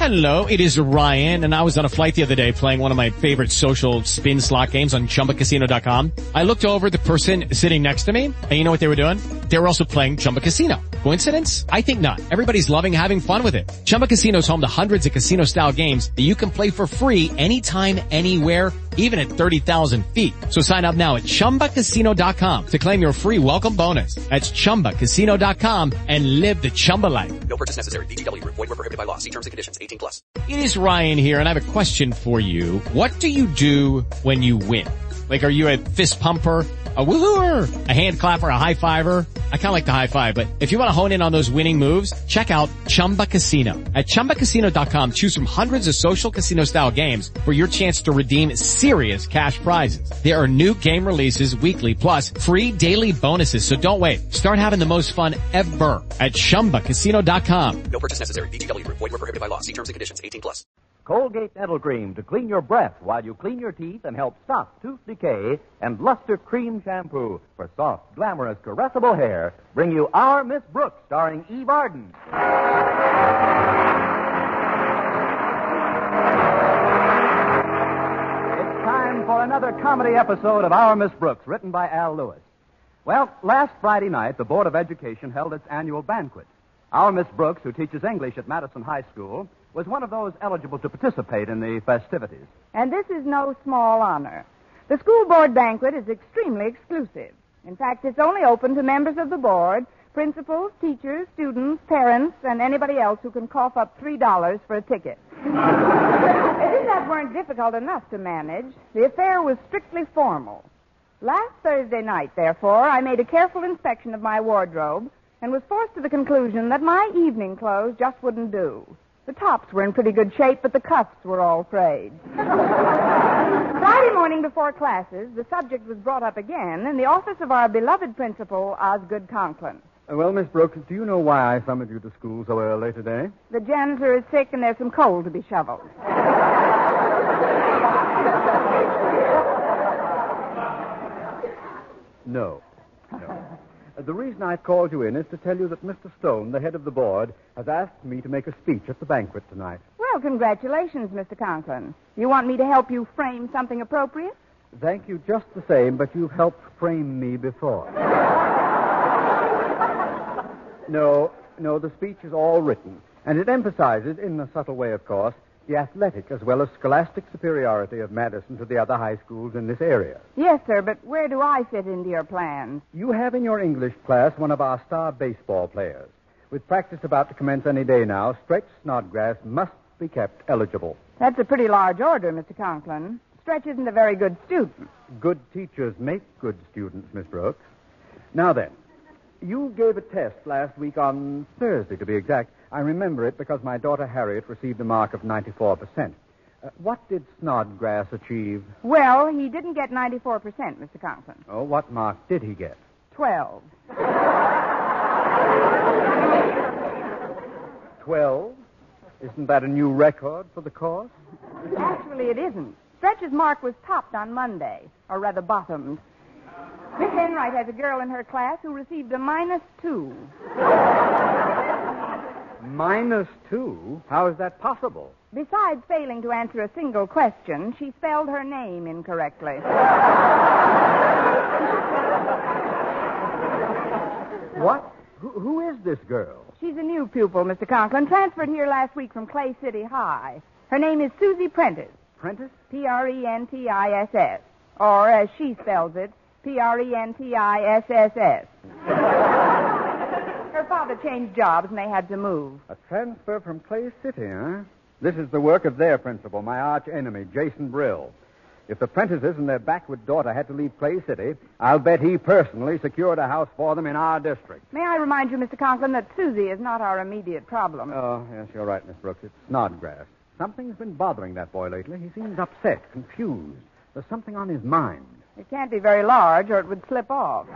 Hello, it is Ryan, and I was on a flight the other day playing one of my favorite social spin slot games on ChumbaCasino.com. I looked over at the person sitting next to me, and you know what they were doing? They were also playing Chumba Casino. Coincidence? I think not. Everybody's loving having fun with it. Chumba Casino is home to hundreds of casino-style games that you can play for free anytime, anywhere, even at 30,000 feet. So sign up now at ChumbaCasino.com to claim your free welcome bonus. That's ChumbaCasino.com and live the Chumba life. No purchase necessary. VGW. Void where prohibited by law. See terms and conditions. 18+. It is Ryan here, and I have a question for you. What do you do when you win? Like, are you a fist pumper, a woohooer, a hand clapper, a high fiver? I kind of like the high five, but if you want to hone in on those winning moves, check out Chumba Casino. At ChumbaCasino.com, choose from hundreds of social casino-style games for your chance to redeem serious cash prizes. There are new game releases weekly, plus free daily bonuses, so don't wait. Start having the most fun ever at ChumbaCasino.com. No purchase necessary. VGW. Void where prohibited by law. See terms and conditions. 18+. Colgate Dental Cream to clean your breath while you clean your teeth and help stop tooth decay, and Luster Cream Shampoo for soft, glamorous, caressable hair bring you Our Miss Brooks, starring Eve Arden. It's time for another comedy episode of Our Miss Brooks, written by Al Lewis. Well, last Friday night, the Board of Education held its annual banquet. Our Miss Brooks, who teaches English at Madison High School, was one of those eligible to participate in the festivities. And this is no small honor. The school board banquet is extremely exclusive. In fact, it's only open to members of the board, principals, teachers, students, parents, and anybody else who can cough up $3 for a ticket. As if that weren't difficult enough to manage, the affair was strictly formal. Last Thursday night, therefore, I made a careful inspection of my wardrobe and was forced to the conclusion that my evening clothes just wouldn't do. The tops were in pretty good shape, but the cuffs were all frayed. Friday morning before classes, the subject was brought up again in the office of our beloved principal, Osgood Conklin. Well, Miss Brooks, do you know why I summoned you to school so early today? The janitor is sick and there's some coal to be shoveled. No. The reason I've called you in is to tell you that Mr. Stone, the head of the board, has asked me to make a speech at the banquet tonight. Well, congratulations, Mr. Conklin. You want me to help you frame something appropriate? Thank you just the same, but you've helped frame me before. No, the speech is all written, and it emphasizes, in a subtle way, of course, the athletic as well as scholastic superiority of Madison to the other high schools in this area. Yes, sir, but where do I fit into your plans? You have in your English class one of our star baseball players. With practice about to commence any day now, Stretch Snodgrass must be kept eligible. That's a pretty large order, Mr. Conklin. Stretch isn't a very good student. Good teachers make good students, Miss Brooks. Now then, you gave a test last week on Thursday, to be exact. I remember it because my daughter Harriet received a mark of 94%. What did Snodgrass achieve? Well, he didn't get 94%, Mr. Conklin. Oh, what mark did he get? 12. 12? Isn't that a new record for the course? Actually, it isn't. Stretch's mark was topped on Monday, or rather bottomed. Miss Enright has a girl in her class who received a -2. -2? How is that possible? Besides failing to answer a single question, she spelled her name incorrectly. What? Who is this girl? She's a new pupil, Mr. Conklin, transferred here last week from Clay City High. Her name is Susie Prentice. Prentice? Prentiss. Or, as she spells it, Prentiss. Her father changed jobs and they had to move. A transfer from Clay City, huh? This is the work of their principal, my arch enemy, Jason Brill. If the Prentices and their backward daughter had to leave Clay City, I'll bet he personally secured a house for them in our district. May I remind you, Mr. Conklin, that Susie is not our immediate problem. Oh, yes, you're right, Miss Brooks. It's Snodgrass. Something's been bothering that boy lately. He seems upset, confused. There's something on his mind. It can't be very large or it would slip off.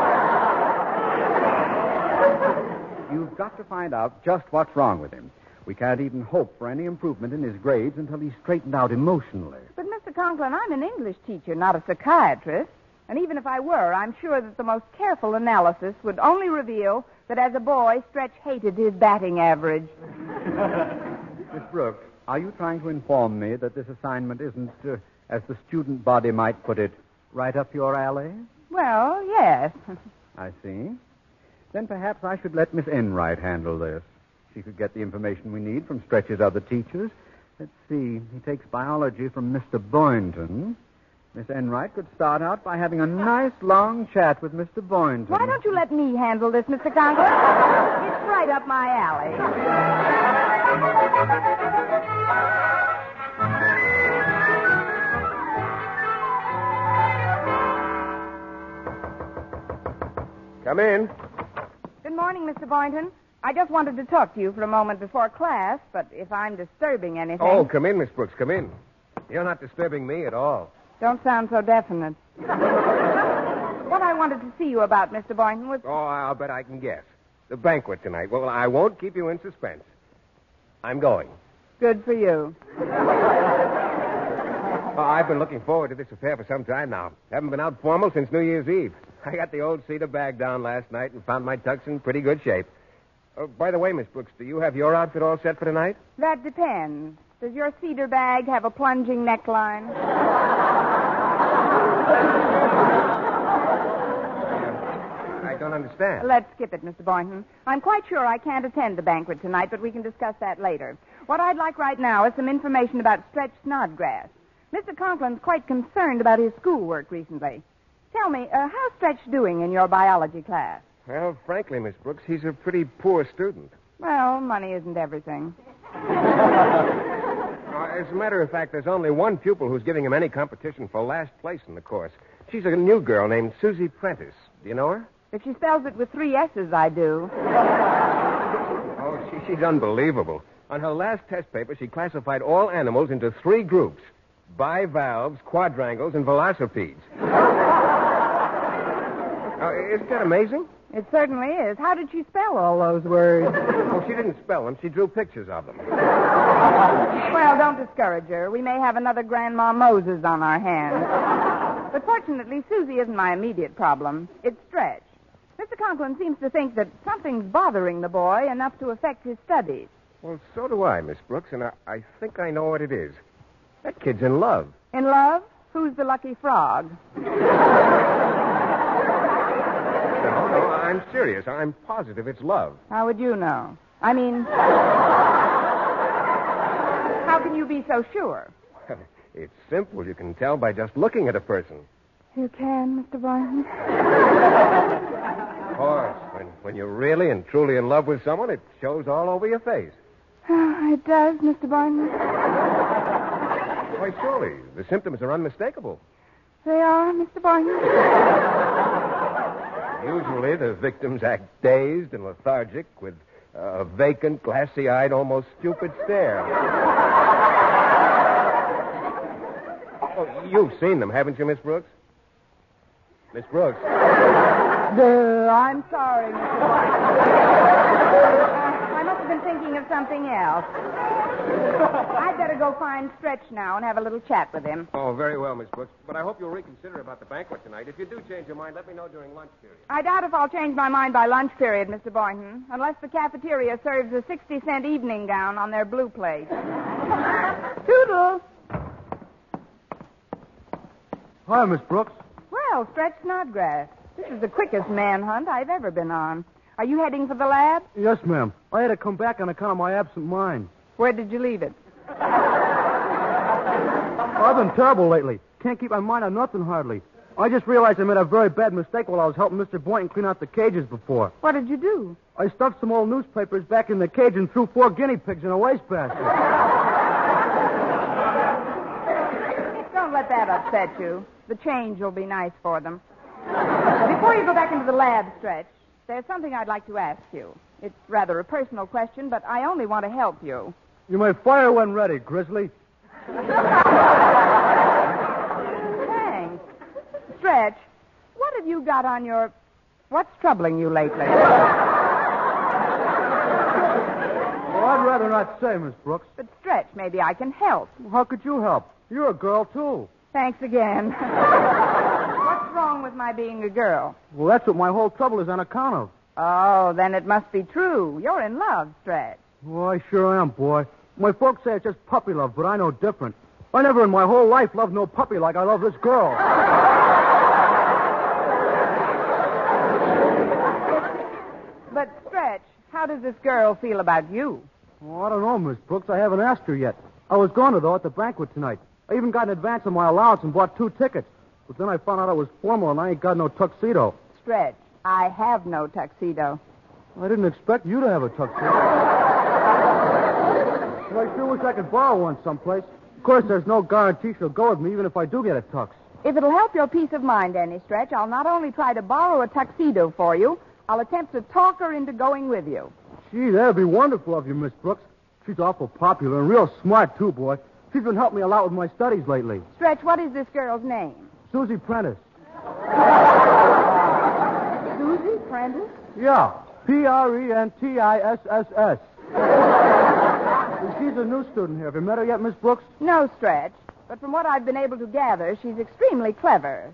You've got to find out just what's wrong with him. We can't even hope for any improvement in his grades until he's straightened out emotionally. But, Mr. Conklin, I'm an English teacher, not a psychiatrist. And even if I were, I'm sure that the most careful analysis would only reveal that as a boy, Stretch hated his batting average. Miss Brooks, are you trying to inform me that this assignment isn't, as the student body might put it, right up your alley? Well, yes. I see. Then perhaps I should let Miss Enright handle this. She could get the information we need from Stretch's other teachers. Let's see. He takes biology from Mr. Boynton. Miss Enright could start out by having a nice long chat with Mr. Boynton. Why don't you let me handle this, Mr. Conklin? It's right up my alley. Come in. Good morning, Mr. Boynton. I just wanted to talk to you for a moment before class, but if I'm disturbing anything... Oh, come in, Miss Brooks, come in. You're not disturbing me at all. Don't sound so definite. What I wanted to see you about, Mr. Boynton, was... Oh, I'll bet I can guess. The banquet tonight. Well, I won't keep you in suspense. I'm going. Good for you. Oh, I've been looking forward to this affair for some time now. Haven't been out formal since New Year's Eve. I got the old cedar bag down last night and found my tux in pretty good shape. Oh, by the way, Miss Brooks, do you have your outfit all set for tonight? That depends. Does your cedar bag have a plunging neckline? I don't understand. Let's skip it, Mr. Boynton. I'm quite sure I can't attend the banquet tonight, but we can discuss that later. What I'd like right now is some information about Stretch Snodgrass. Mr. Conklin's quite concerned about his schoolwork recently. Tell me, how's Stretch doing in your biology class? Well, frankly, Miss Brooks, he's a pretty poor student. Well, money isn't everything. As a matter of fact, there's only one pupil who's giving him any competition for last place in the course. She's a new girl named Susie Prentice. Do you know her? If she spells it with 3 S's, I do. Oh, she's unbelievable. On her last test paper, she classified all animals into 3 groups: bivalves, quadrangles, and velocipedes. Isn't that amazing? It certainly is. How did she spell all those words? Oh, she didn't spell them. She drew pictures of them. Well, don't discourage her. We may have another Grandma Moses on our hands. But fortunately, Susie isn't my immediate problem. It's Stretch. Mr. Conklin seems to think that something's bothering the boy enough to affect his studies. Well, so do I, Miss Brooks, and I think I know what it is. That kid's in love. In love? Who's the lucky frog? No, I'm serious. I'm positive it's love. How would you know? I mean, how can you be so sure? It's simple. You can tell by just looking at a person. You can, Mr. Boynton. Of course. When you're really and truly in love with someone, it shows all over your face. Oh, it does, Mr. Boynton. Why, surely. The symptoms are unmistakable. They are, Mr. Boynton. Usually, the victims act dazed and lethargic with a vacant, glassy-eyed, almost stupid stare. Oh, you've seen them, haven't you, Miss Brooks? Miss Brooks? I'm sorry, Mr. Boynton. I must have been thinking of something else. I'd better go find Stretch now and have a little chat with him. Oh, very well, Miss Brooks. But I hope you'll reconsider about the banquet tonight. If you do change your mind, let me know during lunch period. I doubt if I'll change my mind by lunch period, Mr. Boynton, unless the cafeteria serves a 60-cent evening gown on their blue plate. Toodle! Hi, Miss Brooks. Well, Stretch Snodgrass. This is the quickest manhunt I've ever been on. Are you heading for the lab? Yes, ma'am. I had to come back on account of my absent mind. Where did you leave it? I've been terrible lately. Can't keep my mind on nothing hardly. I just realized I made a very bad mistake while I was helping Mr. Boynton clean out the cages before. What did you do? I stuffed some old newspapers back in the cage and threw 4 guinea pigs in a wastebasket. Don't let that upset you. The change will be nice for them. Before you go back into the lab, Stretch, there's something I'd like to ask you. It's rather a personal question, but I only want to help you. You may fire when ready, Grizzly. Thanks. Stretch, what have you got on your... What's troubling you lately? Well, I'd rather not say, Miss Brooks. But, Stretch, maybe I can help. How could you help? You're a girl, too. Thanks again. What's wrong with my being a girl? Well, that's what my whole trouble is on account of. Oh, then it must be true. You're in love, Stretch. Oh, I sure am, boy. My folks say it's just puppy love, but I know different. I never in my whole life loved no puppy like I love this girl. But, Stretch, how does this girl feel about you? Oh, I don't know, Miss Brooks. I haven't asked her yet. I was going to, though, at the banquet tonight. I even got an advance of my allowance and bought 2 tickets. But then I found out I was formal and I ain't got no tuxedo. Stretch, I have no tuxedo. I didn't expect you to have a tuxedo. Well, I sure wish I could borrow one someplace. Of course, there's no guarantee she'll go with me, even if I do get a tux. If it'll help your peace of mind any, Stretch, I'll not only try to borrow a tuxedo for you, I'll attempt to talk her into going with you. Gee, that'd be wonderful of you, Miss Brooks. She's awful popular and real smart, too, boy. She's been helping me a lot with my studies lately. Stretch, what is this girl's name? Susie Prentice. Susie Prentice? Yeah, Prentiss. She's a new student here. Have you met her yet, Miss Brooks? No, Stretch. But from what I've been able to gather, she's extremely clever.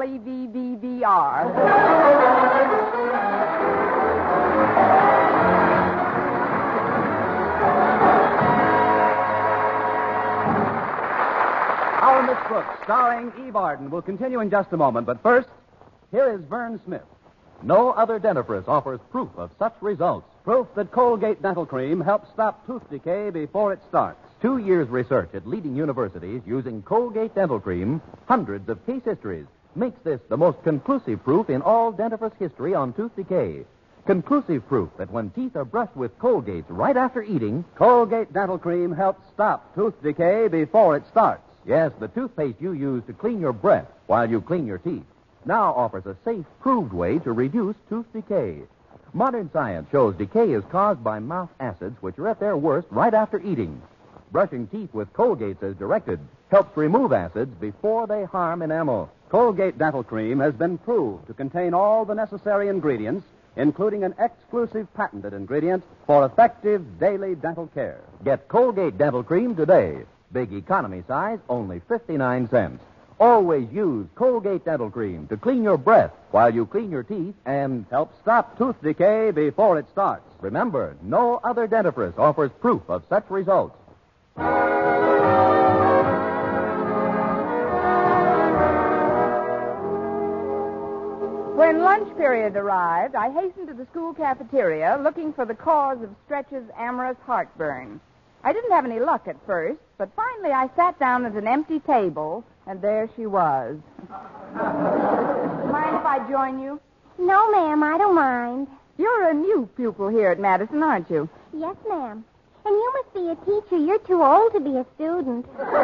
Our Miss Brooks, starring Eve Arden, will continue in just a moment. But first, here is Vern Smith. No other dentifrice offers proof of such results. Proof that Colgate Dental Cream helps stop tooth decay before it starts. 2 years' research at leading universities using Colgate Dental Cream, hundreds of case histories, makes this the most conclusive proof in all dentifrice history on tooth decay. Conclusive proof that when teeth are brushed with Colgate right after eating, Colgate Dental Cream helps stop tooth decay before it starts. Yes, the toothpaste you use to clean your breath while you clean your teeth now offers a safe, proved way to reduce tooth decay. Modern science shows decay is caused by mouth acids, which are at their worst right after eating. Brushing teeth with Colgate as directed helps remove acids before they harm enamel. Colgate Dental Cream has been proved to contain all the necessary ingredients, including an exclusive patented ingredient for effective daily dental care. Get Colgate Dental Cream today. Big economy size, only 59 cents. Always use Colgate Dental Cream to clean your breath while you clean your teeth and help stop tooth decay before it starts. Remember, no other dentifrice offers proof of such results. When lunch period arrived, I hastened to the school cafeteria looking for the cause of Stretch's amorous heartburn. I didn't have any luck at first, but finally I sat down at an empty table, and there she was. Mind if I join you? No, ma'am, I don't mind. You're a new pupil here at Madison, aren't you? Yes, ma'am. And you must be a teacher. You're too old to be a student.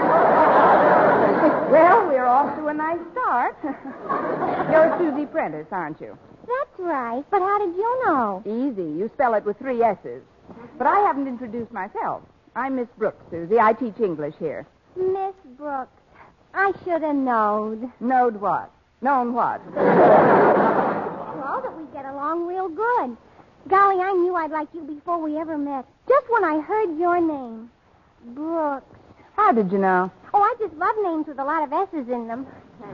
Well, we're off to a nice start. You're Susie Prentice, aren't you? That's right. But how did you know? Easy. You spell it with 3 S's. But I haven't introduced myself. I'm Miss Brooks, Susie. I teach English here. Miss Brooks. I should have known. Knowed what? Known what? Well, that we get along real good. Golly, I knew I'd like you before we ever met. Just when I heard your name. Brooks. How did you know? Oh, I just love names with a lot of S's in them.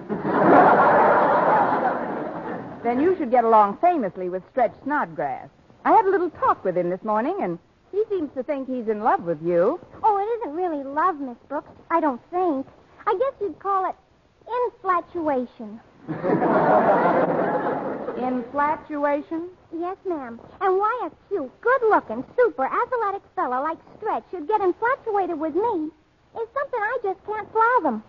Then you should get along famously with Stretch Snodgrass. I had a little talk with him this morning, and he seems to think he's in love with you. Oh, it isn't really love, Miss Brooks. I don't think. I guess you'd call it infatuation. Infatuation? Yes, ma'am. And why a cute, good-looking, super athletic fella like Stretch should get infatuated with me is something I just can't fathom.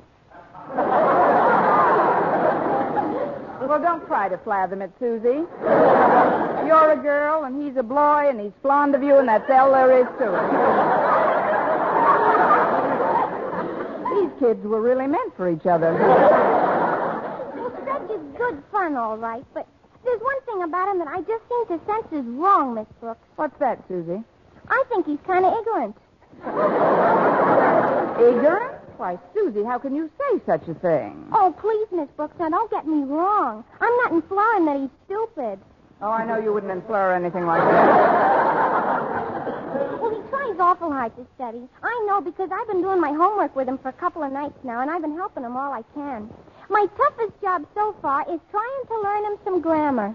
Well, don't try to fathom it, Susie. You're a girl, and he's a boy, and he's fond of you, and that's all there is to it. These kids were really meant for each other. Well, Stretch is good fun, all right, but there's one thing about him that I just seem to sense is wrong, Miss Brooks. What's that, Susie? I think he's kind of ignorant. Ignorant? Why, Susie, how can you say such a thing? Oh, please, Miss Brooks, now don't get me wrong. I'm not implying that he's stupid. Oh, I know you wouldn't infer anything like that. Well, he tries awful hard to study. I know because I've been doing my homework with him for a couple of nights now, and I've been helping him all I can. My toughest job so far is trying to learn him some grammar.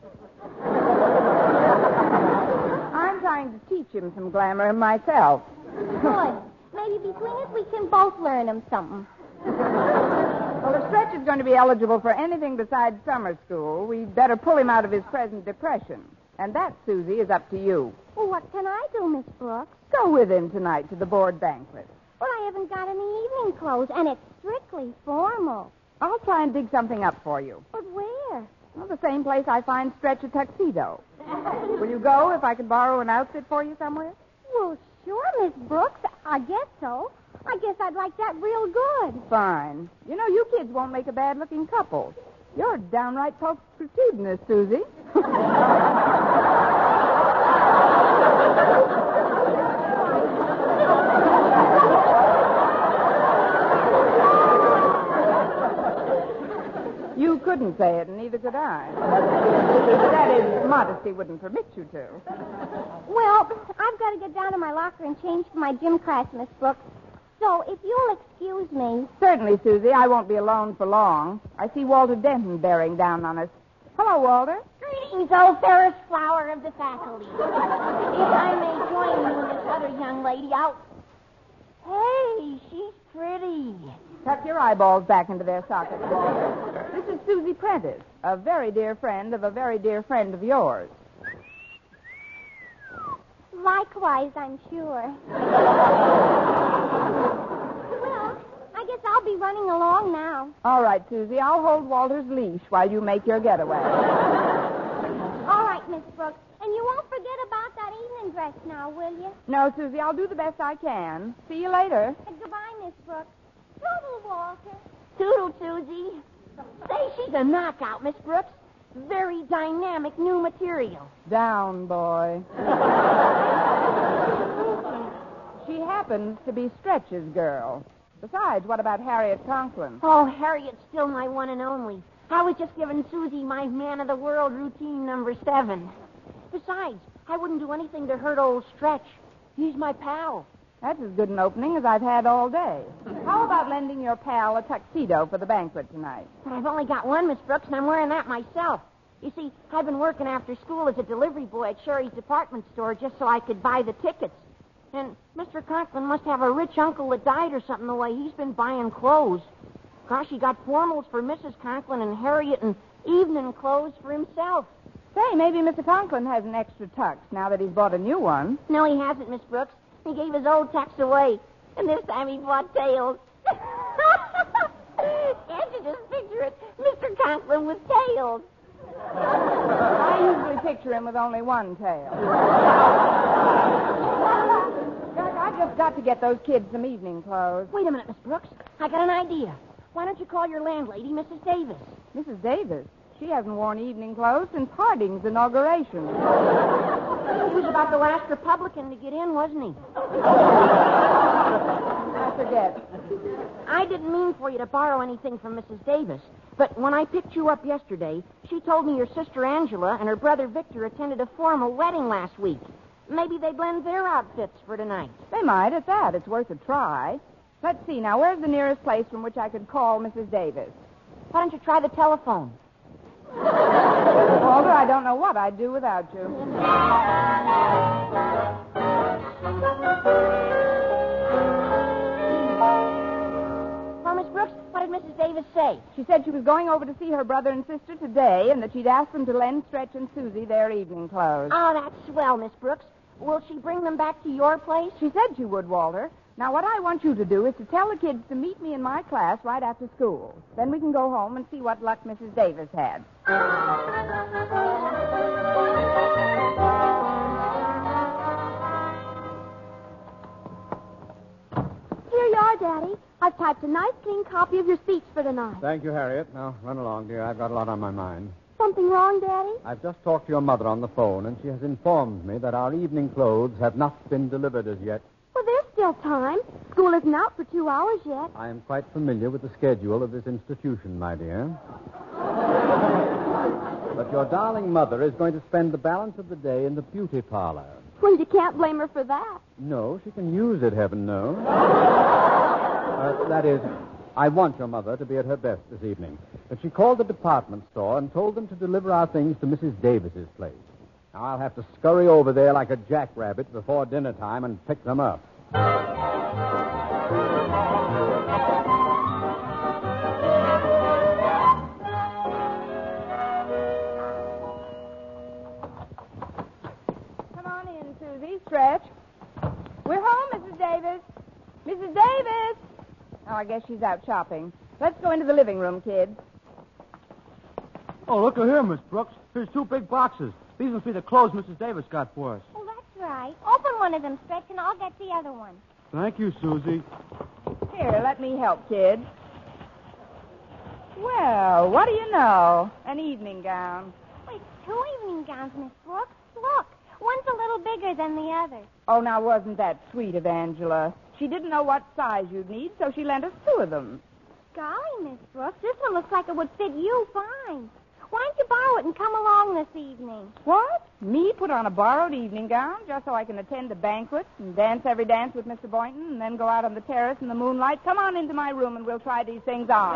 I'm trying to teach him some glamour myself. Good. Maybe between us we can both learn him something. Well, if Stretch is going to be eligible for anything besides summer school, we'd better pull him out of his present depression. And that, Susie, is up to you. Well, what can I do, Miss Brooks? Go with him tonight to the board banquet. Well, I haven't got any evening clothes, and it's strictly formal. I'll try and dig something up for you. But where? Well, the same place I find Stretch a tuxedo. Will you go if I could borrow an outfit for you somewhere? Well, sure, Miss Brooks. I guess so. I guess I'd like that real good. Fine. You know, you kids won't make a bad-looking couple. You're downright pulchritude, Susie. You couldn't say it, and neither could I. That is, modesty wouldn't permit you to. Well, I've got to get down to my locker and change for my gym class, Miss Brooks. So, if you'll excuse me... Certainly, Susie. I won't be alone for long. I see Walter Denton bearing down on us. Hello, Walter. Greetings, O fairest flower of the faculty. If I may join you and this other young lady out... Hey, she's pretty. Tuck your eyeballs back into their sockets, Walter. This is Susie Prentice, a very dear friend of a very dear friend of yours. Likewise, I'm sure. Well, I guess I'll be running along now. All right, Susie. I'll hold Walter's leash while you make your getaway. All right, Miss Brooks. And you won't forget about that evening dress now, will you? No, Susie. I'll do the best I can. See you later. Goodbye, Miss Brooks. Toodle, Walter. Toodle, Susie. Say, she's a knockout, Miss Brooks. Very dynamic new material. Down, boy. She happens to be Stretch's girl. Besides, what about Harriet Conklin? Oh, Harriet's still my one and only. I was just giving Susie my man of the world routine number 7. Besides, I wouldn't do anything to hurt old Stretch. He's my pal. That's as good an opening as I've had all day. How about lending your pal a tuxedo for the banquet tonight? But I've only got one, Miss Brooks, and I'm wearing that myself. You see, I've been working after school as a delivery boy at Sherry's department store just so I could buy the tickets. And Mr. Conklin must have a rich uncle that died or something the way he's been buying clothes. Gosh, he got formals for Mrs. Conklin and Harriet and evening clothes for himself. Say, maybe Mr. Conklin has an extra tux now that he's bought a new one. No, he hasn't, Miss Brooks. He gave his old tux away. And this time he bought tails. Can't you just picture it? Mr. Conklin with tails. I usually picture him with only one tail. Jack, I've just got to get those kids some evening clothes. Wait a minute, Miss Brooks. I got an idea. Why don't you call your landlady, Mrs. Davis? Mrs. Davis? She hasn't worn evening clothes since Harding's inauguration. He was about the last Republican to get in, wasn't he? I forget. I didn't mean for you to borrow anything from Mrs. Davis, but when I picked you up yesterday, she told me your sister Angela and her brother Victor attended a formal wedding last week. Maybe they'd lend their outfits for tonight. They might, at that. It's worth a try. Let's see. Now, where's the nearest place from which I could call Mrs. Davis? Why don't you try the telephone? Walter, I don't know what I'd do without you. Well, Miss Brooks, what did Mrs. Davis say? She said she was going over to see her brother and sister today and that she'd asked them to lend Stretch and Susie their evening clothes. Oh, that's swell, Miss Brooks. Will she bring them back to your place? She said she would, Walter. Now, what I want you to do is to tell the kids to meet me in my class right after school. Then we can go home and see what luck Mrs. Davis had. Here you are, Daddy. I've typed a nice, clean copy of your speech for tonight. Thank you, Harriet. Now, run along, dear. I've got a lot on my mind. Something wrong, Daddy? I've just talked to your mother on the phone, and she has informed me that our evening clothes have not been delivered as yet. Well, there's still time. School isn't out for 2 hours yet. I am quite familiar with the schedule of this institution, my dear. But your darling mother is going to spend the balance of the day in the beauty parlor. Well, you can't blame her for that. No, she can use it, heaven knows. That is, I want your mother to be at her best this evening. But she called the department store and told them to deliver our things to Mrs. Davis's place. Now, I'll have to scurry over there like a jackrabbit before dinner time and pick them up. Come on in, Susie. Stretch. We're home, Mrs. Davis. Mrs. Davis! Oh, I guess she's out shopping. Let's go into the living room, kids. Oh, look here, Miss Brooks. Here's 2 big boxes. These must be the clothes Mrs. Davis got for us. Oh, that's right. Open one of them, Stretch, and I'll get the other one. Thank you, Susie. Here, let me help, kids. Well, what do you know? An evening gown. Wait, 2 evening gowns, Miss Brooks. Look, one's a little bigger than the other. Oh, now, wasn't that sweet of Angela? She didn't know what size you'd need, so she lent us 2 of them. Golly, Miss Brooks, this one looks like it would fit you fine. Why don't you borrow it and come along this evening? What? Me put on a borrowed evening gown just so I can attend a banquet and dance every dance with Mr. Boynton and then go out on the terrace in the moonlight? Come on into my room and we'll try these things on.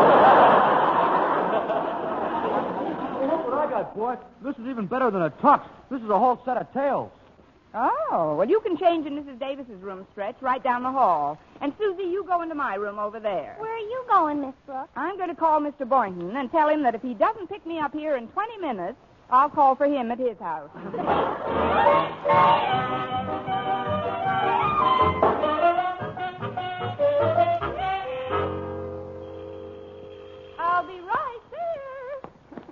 Look what I got, boy. This is even better than a tux. This is a whole set of tails. Oh, well, you can change in Mrs. Davis's room, Stretch, right down the hall. And, Susie, you go into my room over there. Where are you going, Miss Brooks? I'm going to call Mr. Boynton and tell him that if he doesn't pick me up here in 20 minutes, I'll call for him at his house. I'll be right there.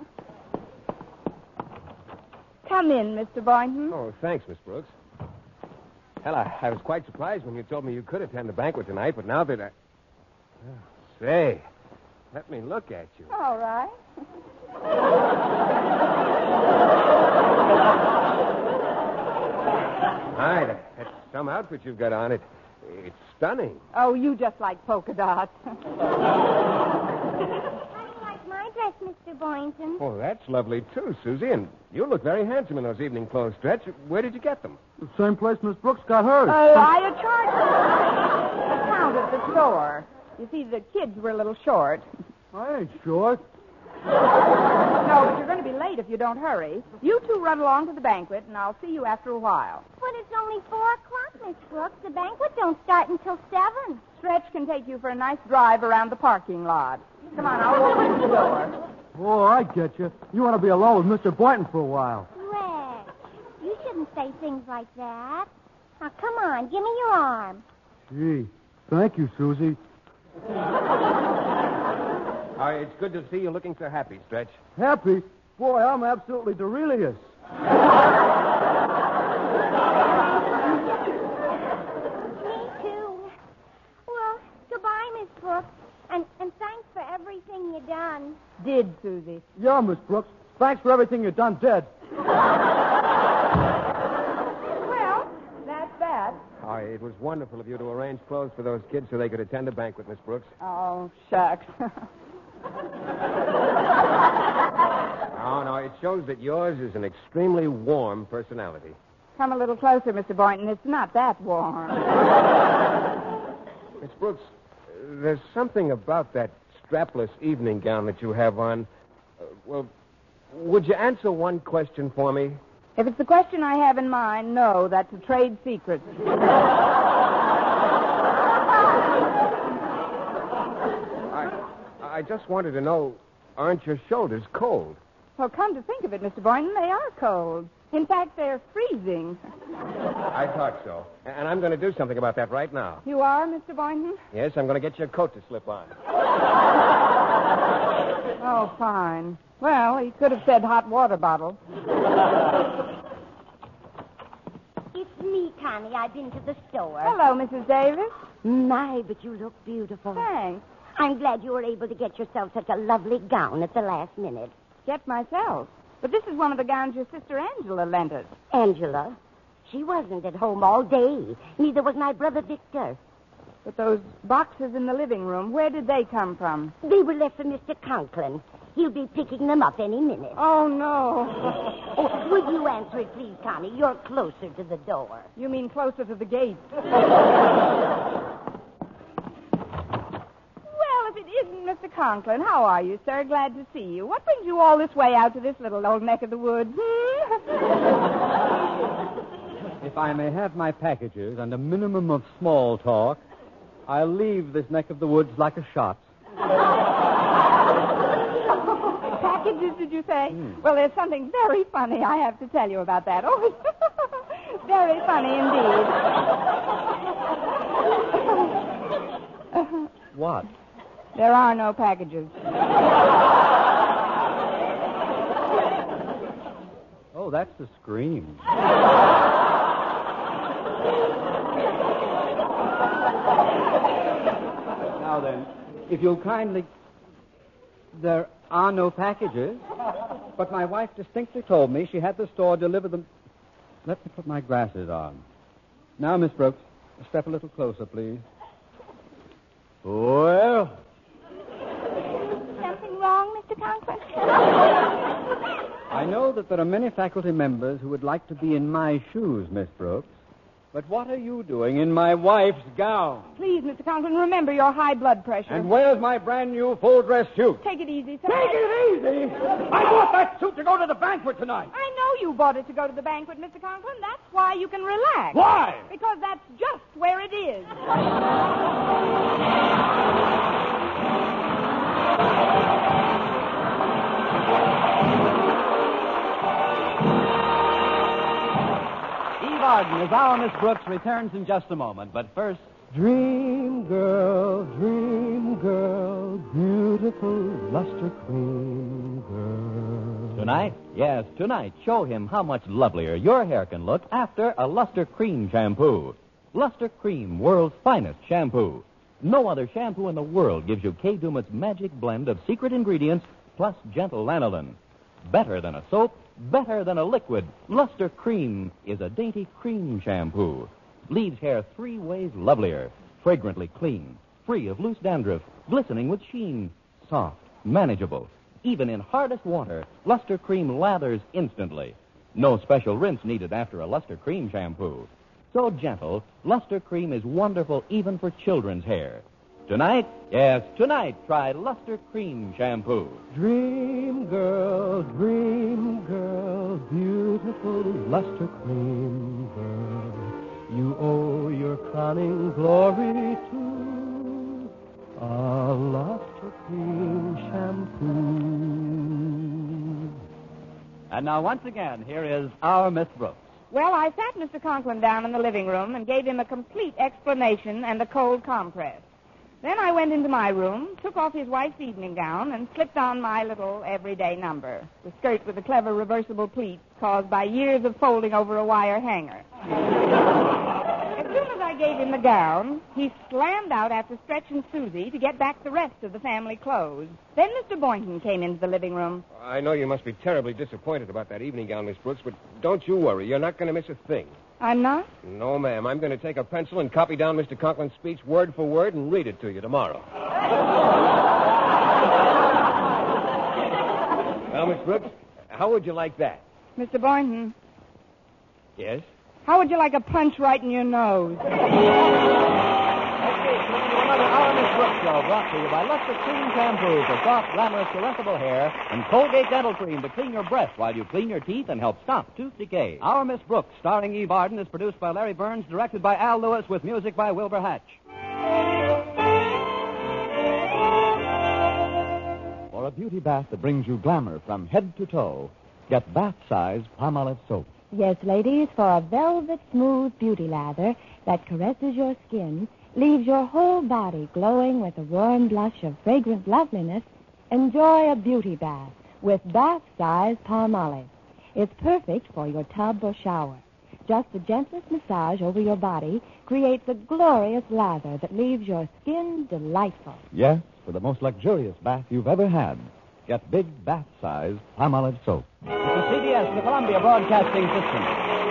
Come in, Mr. Boynton. Oh, thanks, Miss Brooks. Hell, I was quite surprised when you told me you could attend the banquet tonight, but now that I... Oh, say, let me look at you. All right. Hi, that's some outfit you've got on. It's stunning. Oh, you just like polka dots. How do you like my dress, Mr. Boynton? Oh, that's lovely, too, Susie. And you look very handsome in those evening clothes, Stretch. Where did you get them? The same place Miss Brooks got hers. I charged the count at the store. You see, the kids were a little short. I ain't short. No, but you're going to be late if you don't hurry. You 2 run along to the banquet, and I'll see you after a while. But it's only 4 o'clock, Miss Brooks. The banquet don't start until 7. Stretch can take you for a nice drive around the parking lot. Come on, I'll open the door. Oh, I get you. You want to be alone with Mr. Boynton for a while. Rex, you shouldn't say things like that. Now, come on, give me your arm. Gee, thank you, Susie. It's good to see you looking so happy, Stretch. Happy? Boy, I'm absolutely delirious. Me too. Well, goodbye, Miss Brooks. And thanks for everything you done. Did, Susie. Yeah, Miss Brooks. Thanks for everything you've done, dead. Well, that's that. Oh, it was wonderful of you to arrange clothes for those kids so they could attend a banquet, Miss Brooks. Oh, shucks. No, it shows that yours is an extremely warm personality. Come a little closer, Mr. Boynton. It's not that warm. Miss Brooks, there's something about that strapless evening gown that you have on. Well, would you answer one question for me? If it's the question I have in mind, no, that's a trade secret. I just wanted to know, aren't your shoulders cold? Well, come to think of it, Mr. Boynton, they are cold. In fact, they're freezing. I thought so. And I'm going to do something about that right now. You are, Mr. Boynton? Yes, I'm going to get your coat to slip on. Oh, fine. Well, he could have said hot water bottle. It's me, Connie. I've been to the store. Hello, Mrs. Davis. My, but you look beautiful. Thanks. I'm glad you were able to get yourself such a lovely gown at the last minute. Get myself. But this is one of the gowns your sister Angela lent us. Angela? She wasn't at home all day. Neither was my brother Victor. But those boxes in the living room, where did they come from? They were left for Mr. Conklin. He'll be picking them up any minute. Oh, no. Oh, will you answer it, please, Connie? You're closer to the door. You mean closer to the gate. Well, if it isn't Mr. Conklin, how are you, sir? Glad to see you. What brings you all this way out to this little old neck of the woods? If I may have my packages and a minimum of small talk, I'll leave this neck of the woods like a shot. Packages, did you say? Well, there's something very funny I have to tell you about that. Oh, very funny indeed. What? There are no packages. Oh, that's the scream. Now then, if you'll kindly... There are no packages, but my wife distinctly told me she had the store deliver them... Let me put my glasses on. Now, Miss Brooks, step a little closer, please. Well... Something wrong, Mr. Conklin? I know that there are many faculty members who would like to be in my shoes, Miss Brooks. But what are you doing in my wife's gown? Please, Mr. Conklin, remember your high blood pressure. And where's my brand new full dress suit? Take it easy, sir. Take it easy? I bought that suit to go to the banquet tonight. I know you bought it to go to the banquet, Mr. Conklin. That's why you can relax. Why? Because that's just where it is. Arden as our Miss Brooks returns in just a moment. But first, Dream girl, beautiful luster cream girl. Tonight, show him how much lovelier your hair can look after a Luster Cream shampoo. Luster Cream, world's finest shampoo. No other shampoo in the world gives you Kay Daumit's magic blend of secret ingredients plus gentle lanolin. Better than a soap, better than a liquid, Luster Cream is a dainty cream shampoo. Leaves hair 3 ways lovelier, fragrantly clean, free of loose dandruff, glistening with sheen, soft, manageable. Even in hardest water, Luster Cream lathers instantly. No special rinse needed after a Luster Cream shampoo. So gentle, Luster Cream is wonderful even for children's hair. Tonight, try Luster Cream shampoo. Dream girl, beautiful luster cream girl. You owe your crowning glory to a luster cream shampoo. And now, once again, here is our Miss Brooks. Well, I sat Mr. Conklin down in the living room and gave him a complete explanation and a cold compress. Then I went into my room, took off his wife's evening gown, and slipped on my little everyday number, the skirt with the clever reversible pleats caused by years of folding over a wire hanger. As soon as I gave him the gown, he slammed out after Stretch and Susie to get back the rest of the family clothes. Then Mr. Boynton came into the living room. I know you must be terribly disappointed about that evening gown, Miss Brooks, but don't you worry. You're not going to miss a thing. I'm not? No, ma'am. I'm going to take a pencil and copy down Mr. Conklin's speech word for word and read it to you tomorrow. Well, Miss Brooks, how would you like that? Mr. Boynton, Yes? how would you like a punch right in your nose? Another Our Miss Brooks show brought to you by Luster Cream Shampoo for soft, glamorous, caressable hair and Colgate Dental Cream to clean your breath while you clean your teeth and help stop tooth decay. Our Miss Brooks, starring Eve Arden, is produced by Larry Burns, directed by Al Lewis, with music by Wilbur Hatch. For a beauty bath that brings you glamour from head to toe, get bath-size Palmolive soap. Yes, ladies, for a velvet smooth beauty lather that caresses your skin, leaves your whole body glowing with a warm blush of fragrant loveliness, enjoy a beauty bath with bath-size Palmolive. It's perfect for your tub or shower. Just the gentlest massage over your body creates a glorious lather that leaves your skin delightful. Yes, for the most luxurious bath you've ever had, get big bath-size Palmolive soap. This is CBS, the Columbia Broadcasting System.